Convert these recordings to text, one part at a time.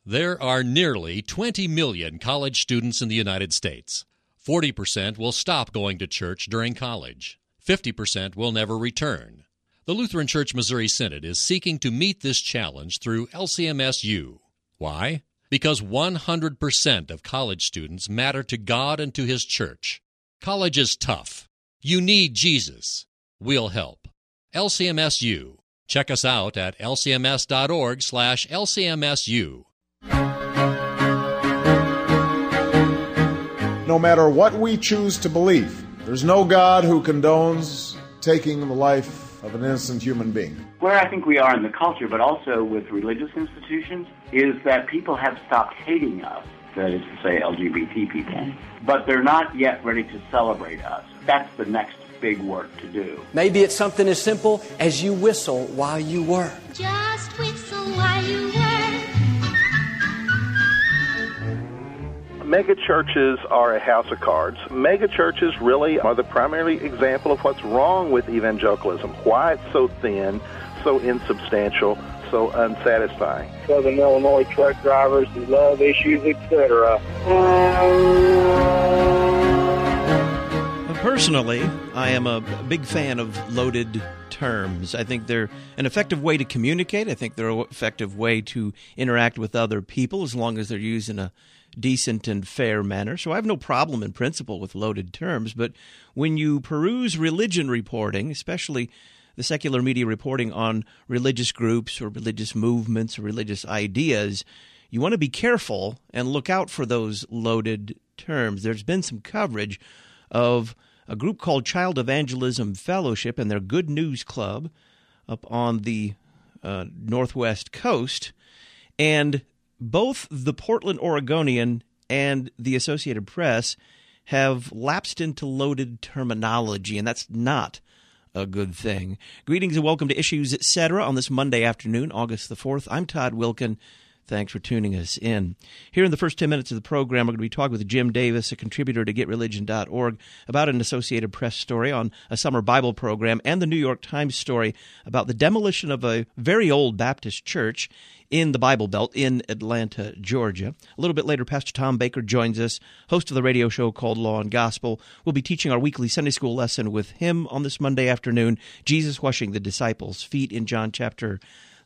There are nearly 20 million college students in the United States. 40% will stop going to church during college. 50% will never return. The Lutheran Church Missouri Synod is seeking to meet this challenge through LCMSU. Why? Because 100% of college students matter to God and to His church. College is tough. You need Jesus. We'll help. LCMSU. Check us out at lcms.org/LCMSU. No matter what we choose to believe, there's no God who condones taking the life of an innocent human being. Where I think we are in the culture, but also with religious institutions, is that people have stopped hating us, that is to say LGBT people, but they're not yet ready to celebrate us. That's the next big work to do. Maybe it's something as simple as you whistle while you work. Just whistle while you work. Megachurches are a house of cards. Megachurches really are the primary example of what's wrong with evangelicalism. Why it's so thin, so insubstantial, so unsatisfying. Southern Illinois truck drivers who love issues, etc. Personally, I am a big fan of loaded terms. I think they're an effective way to communicate. I think they're an effective way to interact with other people as long as they're used in a decent and fair manner. So I have no problem in principle with loaded terms. But when you peruse religion reporting, especially the secular media reporting on religious groups or religious movements or religious ideas, you want to be careful and look out for those loaded terms. There's been some coverage of a group called Child Evangelism Fellowship and their Good News Club up on the Northwest Coast, and both the Portland Oregonian and the Associated Press have lapsed into loaded terminology, and that's not a good thing. Greetings and welcome to Issues Etc. on this Monday afternoon, August the 4th. I'm Todd Wilkin. Thanks for tuning us in. Here in the first 10 minutes of the program, we're going to be talking with Jim Davis, a contributor to GetReligion.org, about an Associated Press story on a summer Bible program and the New York Times story about the demolition of a very old Baptist church in the Bible Belt in Atlanta, Georgia. A little bit later, Pastor Tom Baker joins us, host of the radio show called Law and Gospel. We'll be teaching our weekly Sunday school lesson with him on this Monday afternoon, Jesus washing the disciples' feet in John chapter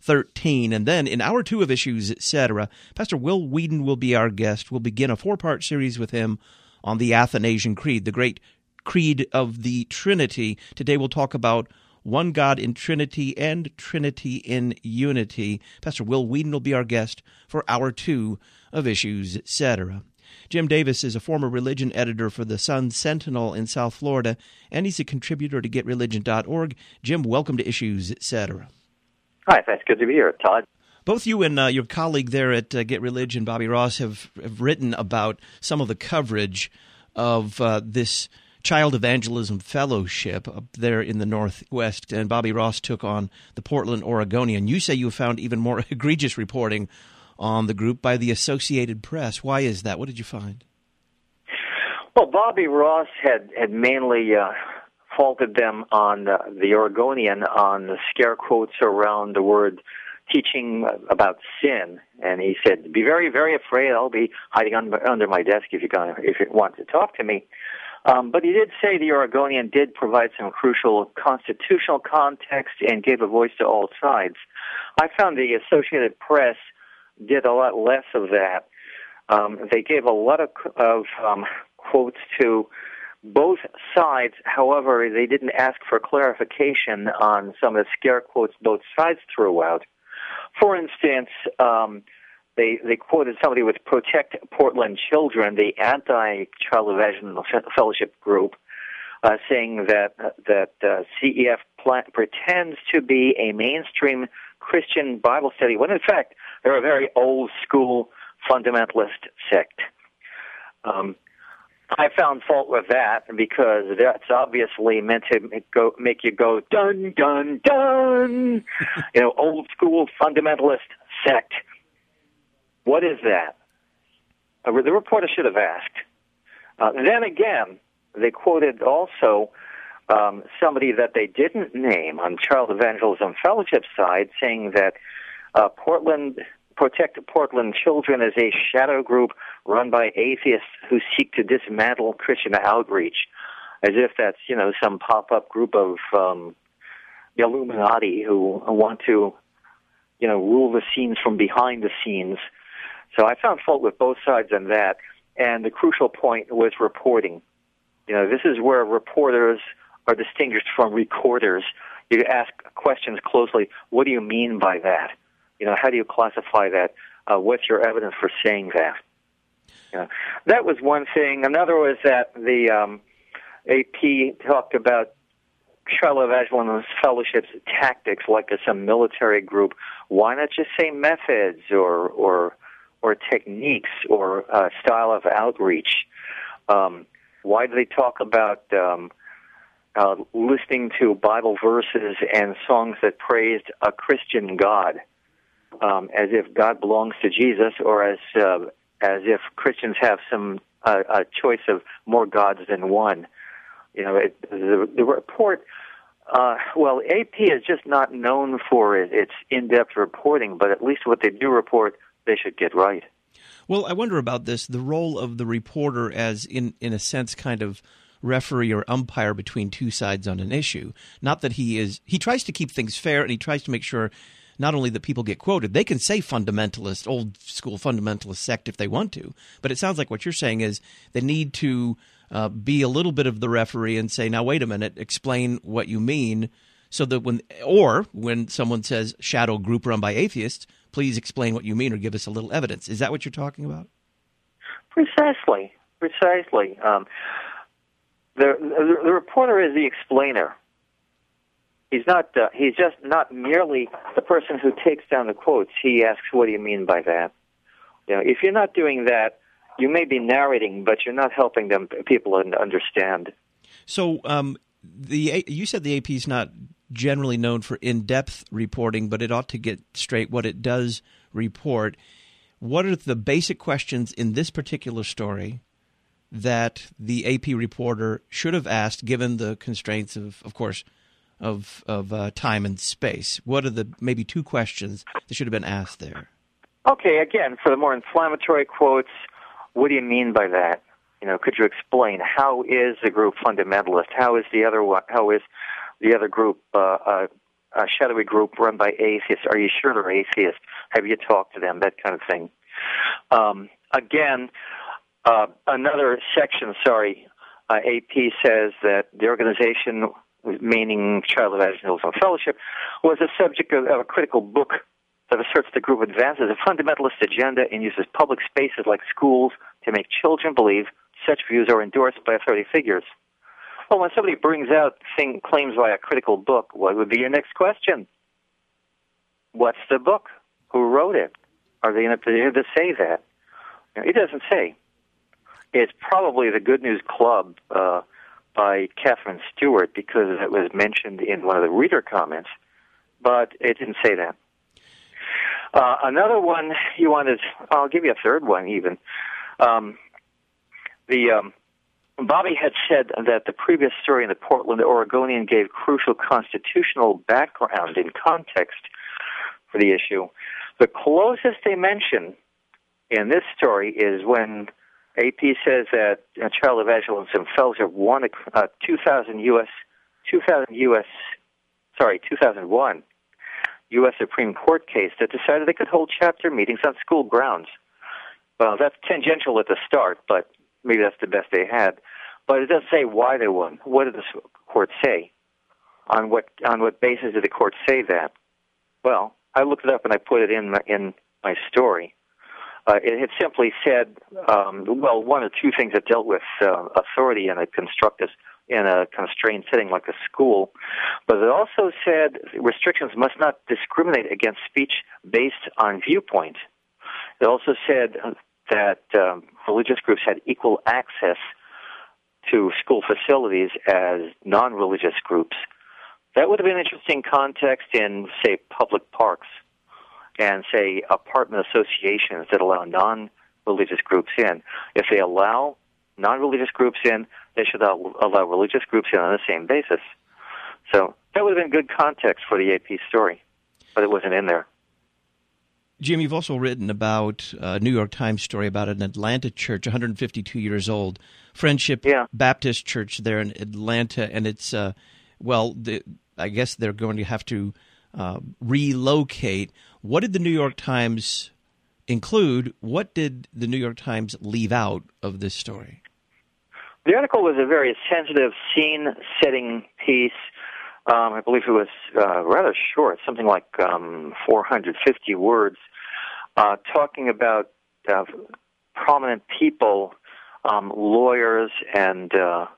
13. And then in hour 2 of Issues, Etc., Pastor Will Whedon will be our guest. We'll begin a 4-part series with him on the Athanasian Creed, the great creed of the Trinity. Today we'll talk about one God in Trinity and Trinity in unity. Pastor Will Whedon will be our guest for hour 2 of Issues, Etc. Jim Davis is a former religion editor for the Sun-Sentinel in South Florida, and he's a contributor to GetReligion.org. Jim, welcome to Issues, Etc. Hi, thanks. Good to be here, Todd. Both you and your colleague there at Get Religion, Bobby Ross, have written about some of the coverage of this Child Evangelism Fellowship up there in the Northwest, and Bobby Ross took on the Portland Oregonian. You say you found even more egregious reporting on the group by the Associated Press. Why is that? What did you find? Well, Bobby Ross had mainly faulted them on the Oregonian on the scare quotes around the word teaching about sin, and he said, "Be very, very afraid. I'll be hiding under my desk if you want to talk to me." But he did say the Oregonian did provide some crucial constitutional context and gave a voice to all sides. I found the Associated Press did a lot less of that. They gave a lot of quotes to both sides. However, they didn't ask for clarification on some of the scare quotes both sides threw out. For instance, they quoted somebody with Protect Portland Children, the anti-Child Evangelism Fellowship group, saying that CEF pretends to be a mainstream Christian Bible study, when in fact they're a very old-school fundamentalist sect. I found fault with that because that's obviously meant to make you go, dun, dun, dun, old-school fundamentalist sect. What is that? The reporter should have asked. Then again, they quoted also somebody that they didn't name on Child Evangelism Fellowship side, saying that Portland Protect Portland Children is a shadow group run by atheists who seek to dismantle Christian outreach, as if that's, some pop-up group of the Illuminati who want to, rule the scenes from behind the scenes. So I found fault with both sides on that. And the crucial point was reporting. This is where reporters are distinguished from recorders. You ask questions closely. What do you mean by that? How do you classify that? What's your evidence for saying that? That was one thing. Another was that the AP talked about Shiloh Evangelism Fellowship's tactics like some military group. Why not just say methods or techniques or style of outreach? Why do they talk about listening to Bible verses and songs that praised a Christian God, as if God belongs to Jesus, or as if Christians have a choice of more gods than one? The report. AP is just not known for its in-depth reporting, but at least what they do report, they should get right. Well, I wonder about this, the role of the reporter as, in a sense, kind of referee or umpire between two sides on an issue. Not that he tries to keep things fair, and he tries to make sure not only that people get quoted, they can say fundamentalist, old school fundamentalist sect if they want to, but it sounds like what you're saying is they need to be a little bit of the referee and say, now wait a minute, explain what you mean, so that when someone says shadow group run by atheists, please explain what you mean or give us a little evidence. Is that what you're talking about? Precisely. The reporter is the explainer. He's not. He's just not merely the person who takes down the quotes. He asks, "What do you mean by that?" If you're not doing that, you may be narrating, but you're not helping people understand. So, you said the AP is not generally known for in-depth reporting, but it ought to get straight what it does report. What are the basic questions in this particular story that the AP reporter should have asked, given the constraints of course, of time and space? What are the maybe two questions that should have been asked there? Okay, again, for the more inflammatory quotes, what do you mean by that? Could you explain how is the group fundamentalist? How is the other group a shadowy group run by atheists? Are you sure they're atheists? Have you talked to them? That kind of thing. Another section, AP says that the organization, meaning Shiloh Evangelism Fellowship, was the subject of a critical book that asserts the group advances a fundamentalist agenda and uses public spaces like schools to make children believe such views are endorsed by authority figures. Well, when somebody brings out claims by a critical book, what would be your next question? What's the book? Who wrote it? Are they in a position to say that? It doesn't say. It's probably the Good News Club by Catherine Stewart, because it was mentioned in one of the reader comments, but it didn't say that. Another one you wanted, I'll give you a third one even. Bobby had said that the previous story in the Portland Oregonian gave crucial constitutional background and context for the issue. The closest they mention in this story is when AP says that Shiloh Evangelism Fellowship won a 2001 U.S. Supreme Court case that decided they could hold chapter meetings on school grounds. Well, that's tangential at the start, but maybe that's the best they had. But it doesn't say why they won. What did the court say? On what basis did the court say that? Well, I looked it up and I put it in my story. It had simply said, one or two things that dealt with authority in a constrained setting like a school. But it also said restrictions must not discriminate against speech based on viewpoint. It also said that religious groups had equal access to school facilities as non-religious groups. That would have been an interesting context in, say, public parks and, say, apartment associations that allow non-religious groups in. If they allow non-religious groups in, they should allow religious groups in on the same basis. So that would have been good context for the AP story, but it wasn't in there. Jim, you've also written about a New York Times story about an Atlanta church, 152 years old, Friendship Baptist Church there in Atlanta, and it's, I guess they're going to have to relocate. What did the New York Times include? What did the New York Times leave out of this story? The article was a very sensitive scene-setting piece. I believe it was rather short, something like 450 words, talking about prominent people, lawyers and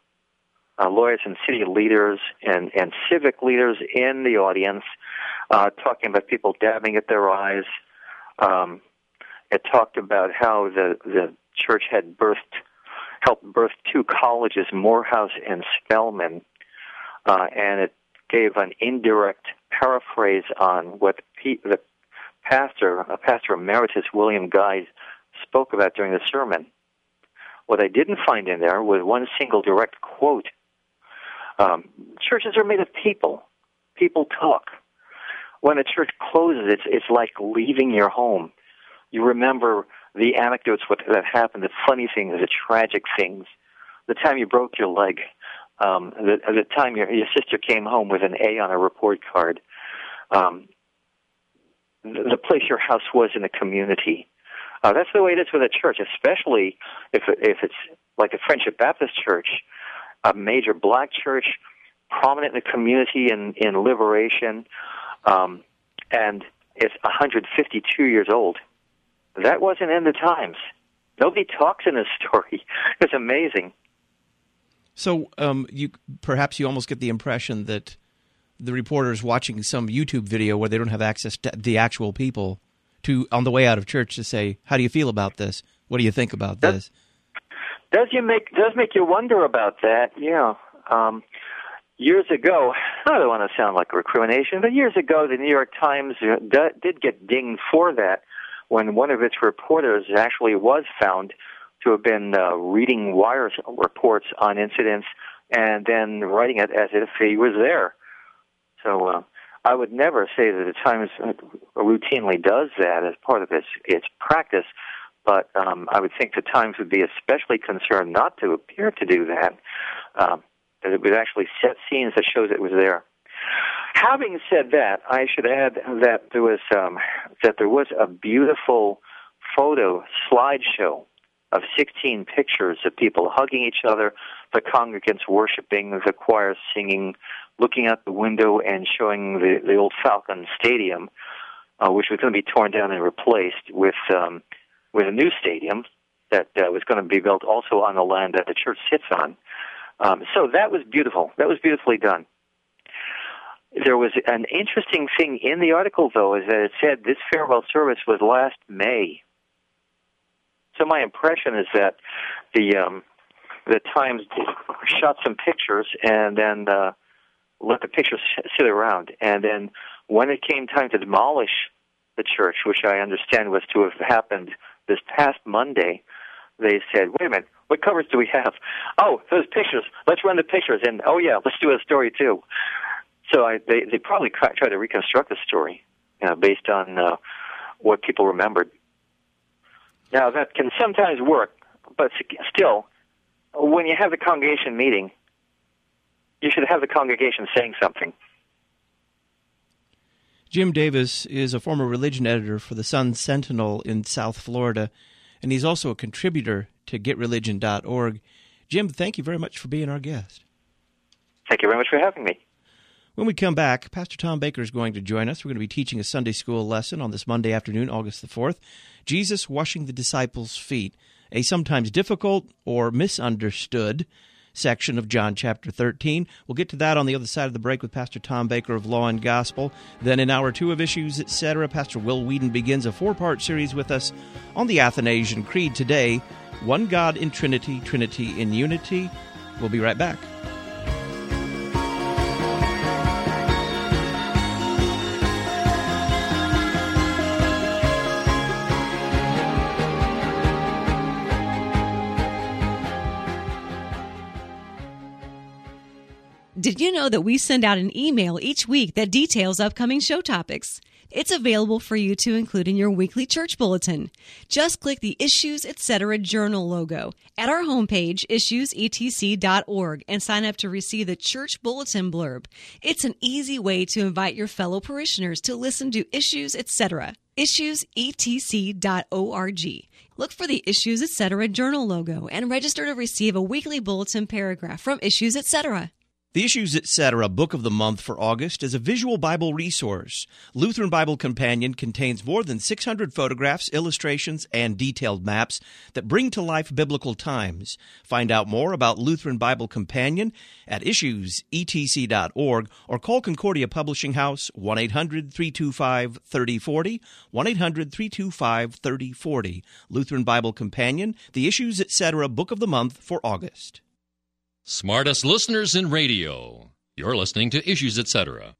city leaders and civic leaders in the audience, talking about people dabbing at their eyes. It talked about how the church had helped birth two colleges, Morehouse and Spelman, and it gave an indirect paraphrase on what the pastor emeritus William Guy spoke about during the sermon. What I didn't find in there was one single direct quote. Churches are made of people. People talk. When a church closes, it's like leaving your home. You remember the anecdotes that happened, the funny things, the tragic things, the time you broke your leg, the time your sister came home with an A on a report card, the place your house was in the community. That's the way it is with a church, especially if it's like a Friendship Baptist Church, a major black church, prominent in the community in liberation, and it's 152 years old. That wasn't in the Times. Nobody talks in this story. It's amazing. So perhaps you almost get the impression that the reporter's watching some YouTube video where they don't have access to the actual people on the way out of church to say, how do you feel about this? What do you think about this? Does make you wonder about that, yeah. Years ago, I don't want to sound like recrimination, but years ago the New York Times did get dinged for that when one of its reporters actually was found to have been reading wire reports on incidents and then writing it as if he was there. So I would never say that the Times routinely does that as part of its practice, but I would think the Times would be especially concerned not to appear to do that, that it would actually set scenes that shows it was there. Having said that, I should add that there was a beautiful photo slideshow of 16 pictures of people hugging each other, the congregants worshiping, the choir singing, looking out the window and showing the old Falcon Stadium, which was going to be torn down and replaced with a new stadium that was going to be built also on the land that the church sits on. So that was beautiful. That was beautifully done. There was an interesting thing in the article, though, is that it said this farewell service was last May. So my impression is that the Times shot some pictures and then let the pictures sit around. And then when it came time to demolish the church, which I understand was to have happened this past Monday, they said, wait a minute, what covers do we have? Oh, those pictures. Let's run the pictures. And, oh, yeah, let's do a story, too. So they probably tried to reconstruct the story based on what people remembered. Now, that can sometimes work, but still, when you have the congregation meeting, you should have the congregation saying something. Jim Davis is a former religion editor for the Sun-Sentinel in South Florida, and he's also a contributor to GetReligion.org. Jim, thank you very much for being our guest. Thank you very much for having me. When we come back, Pastor Tom Baker is going to join us. We're going to be teaching a Sunday school lesson on this Monday afternoon, August the 4th, Jesus washing the disciples' feet, a sometimes difficult or misunderstood section of John chapter 13. We'll get to that on the other side of the break with Pastor Tom Baker of Law and Gospel. Then in Hour 2 of Issues, etc., Pastor Will Whedon begins a 4-part series with us on the Athanasian Creed today, One God in Trinity, Trinity in Unity. We'll be right back. Did you know that we send out an email each week that details upcoming show topics? It's available for you to include in your weekly church bulletin. Just click the Issues Etc. Journal logo at our homepage, issuesetc.org, and sign up to receive the church bulletin blurb. It's an easy way to invite your fellow parishioners to listen to Issues Etc. issuesetc.org. Look for the Issues Etc. Journal logo and register to receive a weekly bulletin paragraph from Issues Etc. The Issues Etc. Book of the Month for August is a visual Bible resource. Lutheran Bible Companion contains more than 600 photographs, illustrations, and detailed maps that bring to life biblical times. Find out more about Lutheran Bible Companion at issuesetc.org or call Concordia Publishing House 1-800-325-3040, 1-800-325-3040. Lutheran Bible Companion, the Issues Etc. Book of the Month for August. Smartest listeners in radio. You're listening to Issues Etc.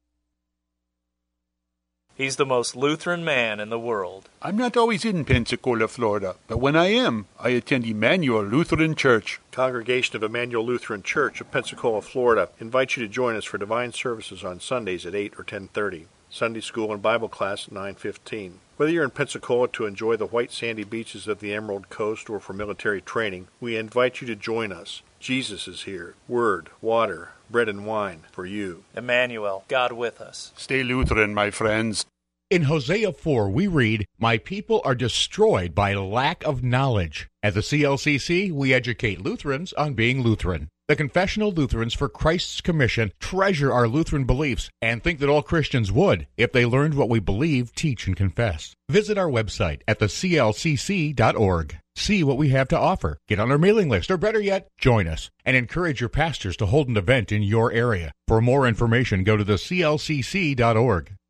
He's the most Lutheran man in the world. I'm not always in Pensacola, Florida, but when I am, I attend Emmanuel Lutheran Church. Congregation of Emmanuel Lutheran Church of Pensacola, Florida invites you to join us for divine services on Sundays at 8 or 10:30. Sunday school and Bible class at 9:15. Whether you're in Pensacola to enjoy the white sandy beaches of the Emerald Coast or for military training, we invite you to join us. Jesus is here. Word, water, bread and wine for you. Emmanuel, God with us. Stay Lutheran, my friends. In Hosea 4, we read, "My people are destroyed by lack of knowledge." At the CLCC, we educate Lutherans on being Lutheran. The Confessional Lutherans for Christ's Commission treasure our Lutheran beliefs and think that all Christians would if they learned what we believe, teach, and confess. Visit our website at theclcc.org. See what we have to offer. Get on our mailing list, or better yet, join us, and encourage your pastors to hold an event in your area. For more information, go to theclcc.org.